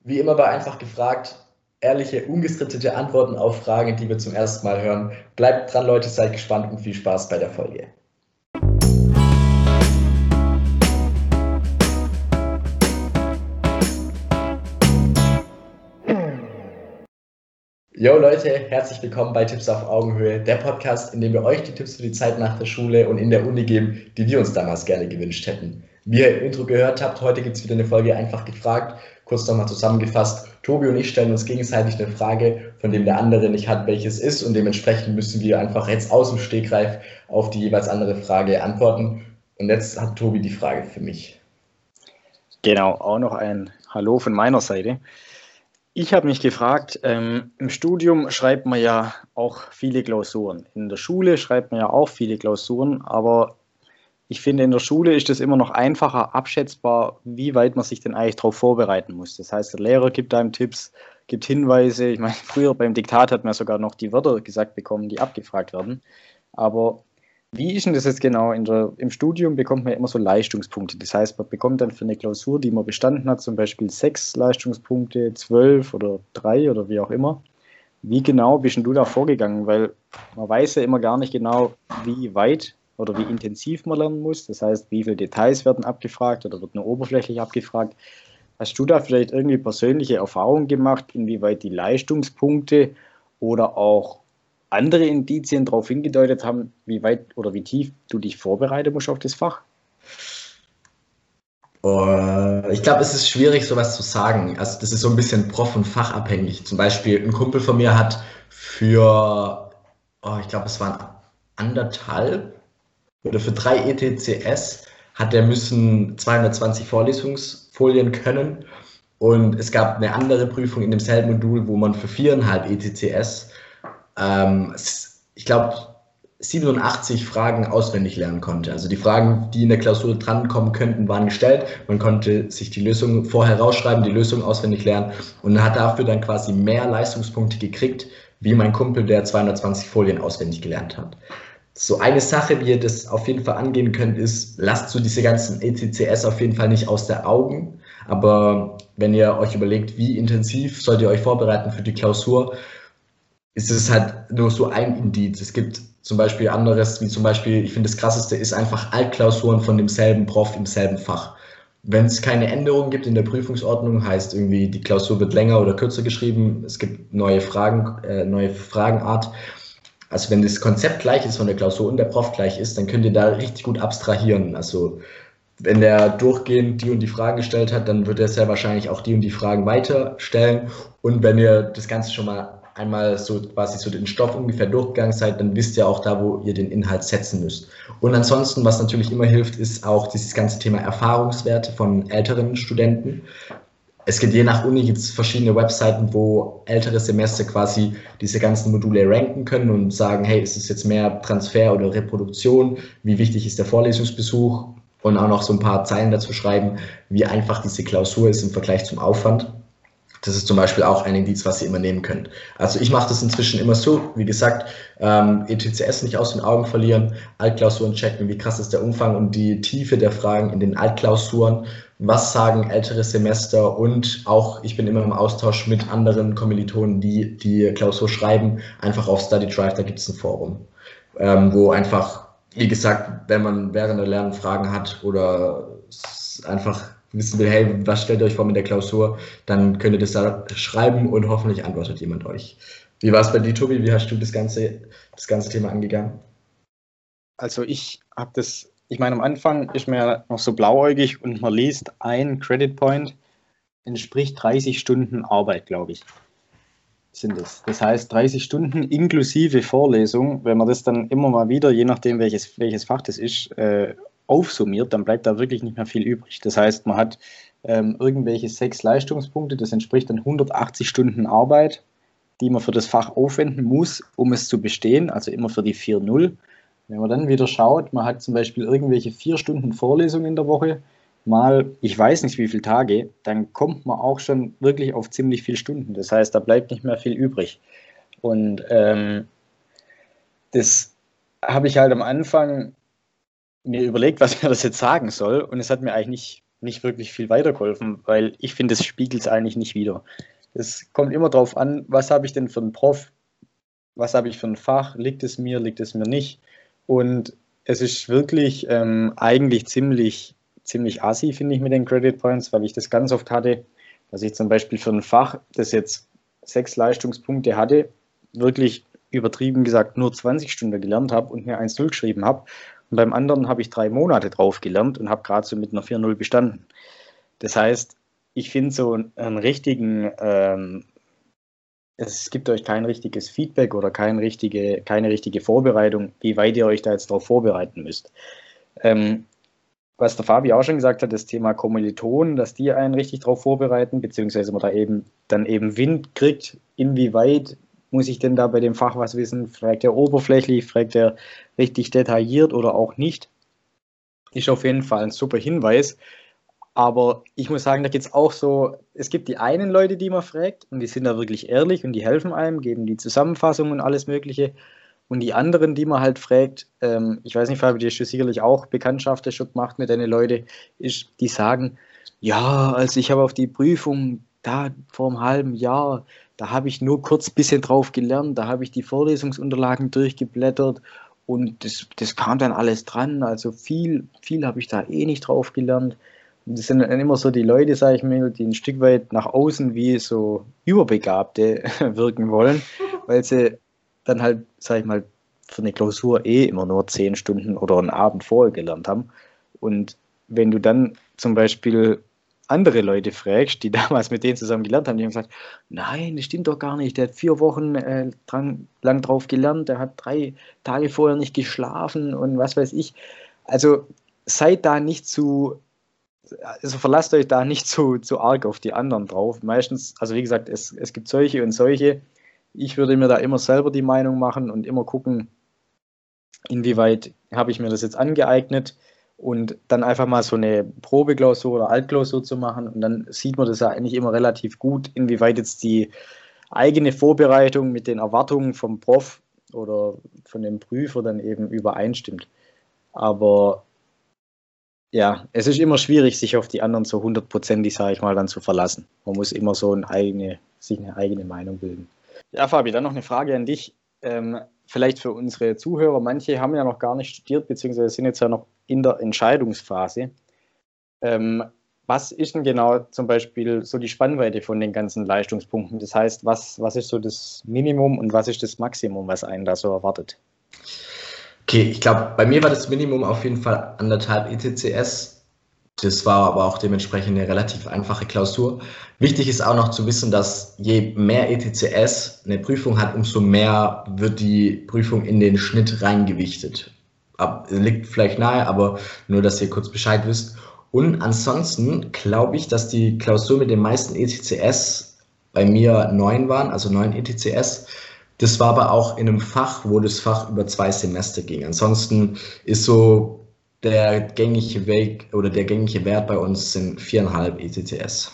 Wie immer bei Einfach gefragt, ehrliche, ungestrittete Antworten auf Fragen, die wir zum ersten Mal hören. Bleibt dran, Leute, seid gespannt und viel Spaß bei der Folge. Yo Leute, herzlich willkommen bei Tipps auf Augenhöhe, der Podcast, in dem wir euch die Tipps für die Zeit nach der Schule und in der Uni geben, die wir uns damals gerne gewünscht hätten. Wie ihr im Intro gehört habt, heute gibt es wieder eine Folge Einfach gefragt. Kurz nochmal zusammengefasst, Tobi und ich stellen uns gegenseitig eine Frage, von dem der andere nicht hat, welches ist, und dementsprechend müssen wir einfach jetzt aus dem Stegreif auf die jeweils andere Frage antworten. Und jetzt hat Tobi die Frage für mich. Genau, auch noch ein Hallo von meiner Seite. Ich habe mich gefragt, im Studium schreibt man ja auch viele Klausuren. In der Schule schreibt man ja auch viele Klausuren, aber ich finde, in der Schule ist es immer noch einfacher abschätzbar, wie weit man sich denn eigentlich darauf vorbereiten muss. Das heißt, der Lehrer gibt einem Tipps, gibt Hinweise. Ich meine, früher beim Diktat hat man sogar noch die Wörter gesagt bekommen, die abgefragt werden. Aber wie ist denn das jetzt genau? Im Studium bekommt man ja immer so Leistungspunkte. Das heißt, man bekommt dann für eine Klausur, die man bestanden hat, zum Beispiel 6 Leistungspunkte, 12 oder 3 oder wie auch immer. Wie genau bist denn du da vorgegangen? Weil man weiß ja immer gar nicht genau, wie weit oder wie intensiv man lernen muss. Das heißt, wie viele Details werden abgefragt oder wird nur oberflächlich abgefragt. Hast du da vielleicht irgendwie persönliche Erfahrungen gemacht, inwieweit die Leistungspunkte oder auch andere Indizien darauf hingedeutet haben, wie weit oder wie tief du dich vorbereiten musst auf das Fach? Ich glaube, es ist schwierig, sowas zu sagen. Also das ist so ein bisschen prof- und fachabhängig. Zum Beispiel ein Kumpel von mir hat für, ich glaube, es waren 1,5 oder für 3 ETCS hat er müssen 220 Vorlesungsfolien können. Und es gab eine andere Prüfung in demselben Modul, wo man für 4,5 ETCS ich glaube, 87 Fragen auswendig lernen konnte. Also die Fragen, die in der Klausur drankommen könnten, waren gestellt. Man konnte sich die Lösung vorher rausschreiben, die Lösung auswendig lernen und hat dafür dann quasi mehr Leistungspunkte gekriegt, wie mein Kumpel, der 220 Folien auswendig gelernt hat. So eine Sache, wie ihr das auf jeden Fall angehen könnt, ist, lasst so diese ganzen ETCS auf jeden Fall nicht aus den Augen. Aber wenn ihr euch überlegt, wie intensiv sollt ihr euch vorbereiten für die Klausur, ist es halt nur so ein Indiz. Es gibt zum Beispiel anderes, wie zum Beispiel, ich finde das Krasseste ist einfach Altklausuren von demselben Prof im selben Fach. Wenn es keine Änderungen gibt in der Prüfungsordnung, heißt irgendwie, die Klausur wird länger oder kürzer geschrieben, es gibt neue Fragenart. Also wenn das Konzept gleich ist von der Klausur und der Prof gleich ist, dann könnt ihr da richtig gut abstrahieren. Also wenn der durchgehend die und die Fragen gestellt hat, dann wird er sehr wahrscheinlich auch die und die Fragen weiter stellen. Und wenn ihr das Ganze schon mal einmal so quasi so den Stoff ungefähr durchgegangen seid, dann wisst ihr auch da, wo ihr den Inhalt setzen müsst. Und ansonsten, was natürlich immer hilft, ist auch dieses ganze Thema Erfahrungswerte von älteren Studenten. Es gibt je nach Uni gibt's verschiedene Webseiten, wo ältere Semester quasi diese ganzen Module ranken können und sagen, hey, ist es jetzt mehr Transfer oder Reproduktion? Wie wichtig ist der Vorlesungsbesuch? Und auch noch so ein paar Zeilen dazu schreiben, wie einfach diese Klausur ist im Vergleich zum Aufwand. Das ist zum Beispiel auch ein Indiz, was ihr immer nehmen könnt. Also ich mache das inzwischen immer so, wie gesagt, ETCS nicht aus den Augen verlieren, Altklausuren checken, wie krass ist der Umfang und die Tiefe der Fragen in den Altklausuren, was sagen ältere Semester, und auch ich bin immer im Austausch mit anderen Kommilitonen, die die Klausur schreiben, einfach auf StudyDrive, da gibt es ein Forum, wo einfach, wie gesagt, wenn man während der Lernen Fragen hat oder einfach wissen will, hey, was stellt ihr euch vor mit der Klausur, dann könnt ihr das da schreiben und hoffentlich antwortet jemand euch. Wie war es bei dir, Tobi? Wie hast du das ganze Thema angegangen? Also ich meine, am Anfang ist man ja noch so blauäugig und man liest, ein Credit Point entspricht 30 Stunden Arbeit, glaube ich, sind es. Das heißt 30 Stunden inklusive Vorlesung. Wenn man das dann immer mal wieder, je nachdem welches Fach das ist, aufsummiert, dann bleibt da wirklich nicht mehr viel übrig. Das heißt, man hat irgendwelche 6 Leistungspunkte, das entspricht dann 180 Stunden Arbeit, die man für das Fach aufwenden muss, um es zu bestehen, also immer für die 4.0. Wenn man dann wieder schaut, man hat zum Beispiel irgendwelche 4 Stunden Vorlesungen in der Woche, mal ich weiß nicht wie viele Tage, dann kommt man auch schon wirklich auf ziemlich viele Stunden. Das heißt, da bleibt nicht mehr viel übrig. Und das habe ich halt am Anfang mir überlegt, was mir das jetzt sagen soll, und es hat mir eigentlich nicht nicht wirklich viel weitergeholfen, weil ich finde, es spiegelt es eigentlich nicht wider. Es kommt immer darauf an, was habe ich denn für einen Prof, was habe ich für ein Fach, liegt es mir nicht. Und es ist wirklich eigentlich ziemlich assi, finde ich, mit den Credit Points, weil ich das ganz oft hatte, dass ich zum Beispiel für ein Fach, das jetzt 6 Leistungspunkte hatte, wirklich übertrieben gesagt nur 20 Stunden gelernt habe und mir 1,0 geschrieben habe. Und beim anderen habe ich 3 Monate drauf gelernt und habe gerade so mit einer 4,0 bestanden. Das heißt, ich finde so einen richtigen, es gibt euch kein richtiges Feedback oder keine richtige Vorbereitung, wie weit ihr euch da jetzt darauf vorbereiten müsst. Was der Fabi auch schon gesagt hat, das Thema Kommilitonen, dass die einen richtig darauf vorbereiten, beziehungsweise man da dann eben Wind kriegt, inwieweit muss ich denn da bei dem Fach was wissen? Fragt er oberflächlich, fragt er richtig detailliert oder auch nicht? Ist auf jeden Fall ein super Hinweis. Aber ich muss sagen, da gibt es auch so, es gibt die einen Leute, die man fragt und die sind da wirklich ehrlich und die helfen einem, geben die Zusammenfassung und alles Mögliche. Und die anderen, die man halt fragt, ich weiß nicht, Fabi, du hast sicherlich auch Bekanntschaften schon gemacht mit deinen Leuten, ist, die sagen, ja, also ich habe auf die Prüfung da vor einem halben Jahr, da habe ich nur kurz ein bisschen drauf gelernt, da habe ich die Vorlesungsunterlagen durchgeblättert und das kam dann alles dran, also viel habe ich da eh nicht drauf gelernt. Und das sind dann immer so die Leute, sage ich mal, die ein Stück weit nach außen wie so Überbegabte wirken wollen, weil sie dann halt, sag ich mal, für eine Klausur eh immer nur 10 Stunden oder einen Abend vorher gelernt haben. Und wenn du dann zum Beispiel andere Leute fragst, die damals mit denen zusammen gelernt haben, die haben gesagt, nein, das stimmt doch gar nicht, der hat 4 Wochen lang drauf gelernt, der hat 3 Tage vorher nicht geschlafen und was weiß ich. Also seid da nicht also verlasst euch da nicht zu arg auf die anderen drauf. Meistens, also wie gesagt, es gibt solche und solche. Ich würde mir da immer selber die Meinung machen und immer gucken, inwieweit habe ich mir das jetzt angeeignet und dann einfach mal so eine Probeklausur oder Altklausur zu machen und dann sieht man das ja eigentlich immer relativ gut, inwieweit jetzt die eigene Vorbereitung mit den Erwartungen vom Prof oder von dem Prüfer dann eben übereinstimmt. Aber ja, es ist immer schwierig, sich auf die anderen so 100%, sage ich mal, dann zu verlassen. Man muss immer so sich eine eigene Meinung bilden. Ja, Fabi, dann noch eine Frage an dich. Vielleicht für unsere Zuhörer, manche haben ja noch gar nicht studiert, beziehungsweise sind jetzt ja noch in der Entscheidungsphase. Was ist denn genau zum Beispiel so die Spannweite von den ganzen Leistungspunkten? Das heißt, was ist so das Minimum und was ist das Maximum, was einen da so erwartet? Okay, ich glaube, bei mir war das Minimum auf jeden Fall 1,5 ETCS. Das war aber auch dementsprechend eine relativ einfache Klausur. Wichtig ist auch noch zu wissen, dass je mehr ETCS eine Prüfung hat, umso mehr wird die Prüfung in den Schnitt reingewichtet. Liegt vielleicht nahe, aber nur, dass ihr kurz Bescheid wisst. Und ansonsten glaube ich, dass die Klausur mit den meisten ETCS bei mir 9 waren, also 9 ETCS. Das war aber auch in einem Fach, wo das Fach über 2 Semester ging. Ansonsten ist so der gängige Weg oder der gängige Wert bei uns sind 4,5 ETCS.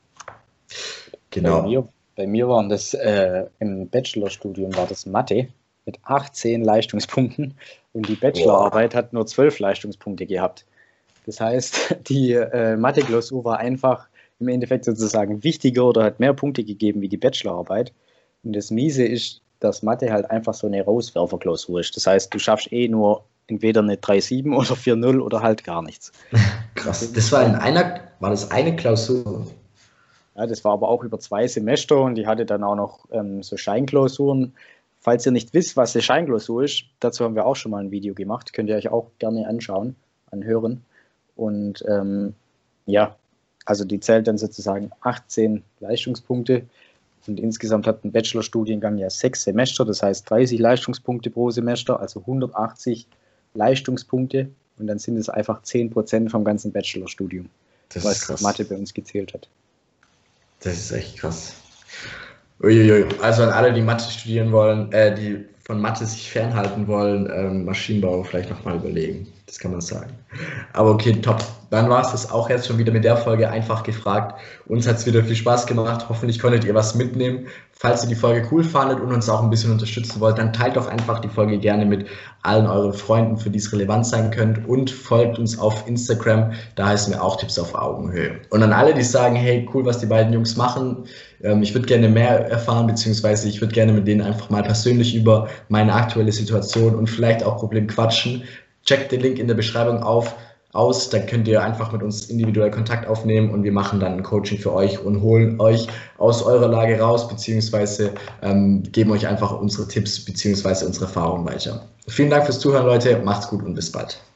Genau. Bei mir waren das im Bachelorstudium war das Mathe mit 18 Leistungspunkten und die Bachelorarbeit hat nur 12 Leistungspunkte gehabt. Das heißt, die Mathe-Klausur war einfach im Endeffekt sozusagen wichtiger oder hat mehr Punkte gegeben wie die Bachelorarbeit. Und das Miese ist, dass Mathe halt einfach so eine Rauswerferklausur ist. Das heißt, du schaffst eh nur entweder eine 3,7 oder 4,0 oder halt gar nichts. Krass. Das war das eine Klausur? Ja, das war aber auch über 2 Semester und die hatte dann auch noch so Scheinklausuren. Falls ihr nicht wisst, was eine Scheinklausur ist, dazu haben wir auch schon mal ein Video gemacht. Könnt ihr euch auch gerne anhören. Und ja, also die zählt dann sozusagen 18 Leistungspunkte. Und insgesamt hat ein Bachelorstudiengang ja 6 Semester, das heißt 30 Leistungspunkte pro Semester, also 180 Leistungspunkte. Und dann sind es einfach 10% vom ganzen Bachelorstudium, was Mathe bei uns gezählt hat. Das ist echt krass. Uiuiui. Also an alle, die Mathe studieren wollen, die von Mathe sich fernhalten wollen, Maschinenbau vielleicht nochmal überlegen. Das kann man sagen. Aber okay, top. dann war es das auch jetzt schon wieder mit der Folge einfach gefragt. Uns hat es wieder viel Spaß gemacht. Hoffentlich konntet ihr was mitnehmen. Falls ihr die Folge cool fandet und uns auch ein bisschen unterstützen wollt, dann teilt doch einfach die Folge gerne mit allen euren Freunden, für die es relevant sein könnte, und folgt uns auf Instagram. Da heißen wir auch Tipps auf Augenhöhe. Und an alle, die sagen, hey, cool, was die beiden Jungs machen. Ich würde gerne mehr erfahren, beziehungsweise ich würde gerne mit denen einfach mal persönlich über meine aktuelle Situation und vielleicht auch Problem quatschen. Checkt den Link in der Beschreibung aus, dann könnt ihr einfach mit uns individuell Kontakt aufnehmen und wir machen dann ein Coaching für euch und holen euch aus eurer Lage raus, beziehungsweise geben euch einfach unsere Tipps beziehungsweise unsere Erfahrungen weiter. Vielen Dank fürs Zuhören, Leute, macht's gut und bis bald.